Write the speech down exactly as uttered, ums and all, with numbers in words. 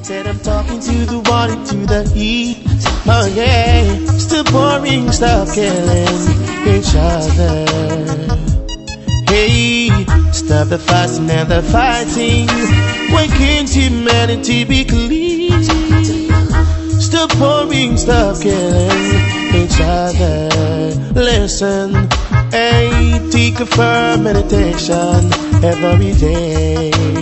Said I'm talking to the water, to the heat. Oh yeah, still pouring stuff, killing each other. Hey, stop the fussing and the fighting. Why can't humanity be clean? Still pouring stuff, killing each other. Listen, hey, take a firm meditation every day.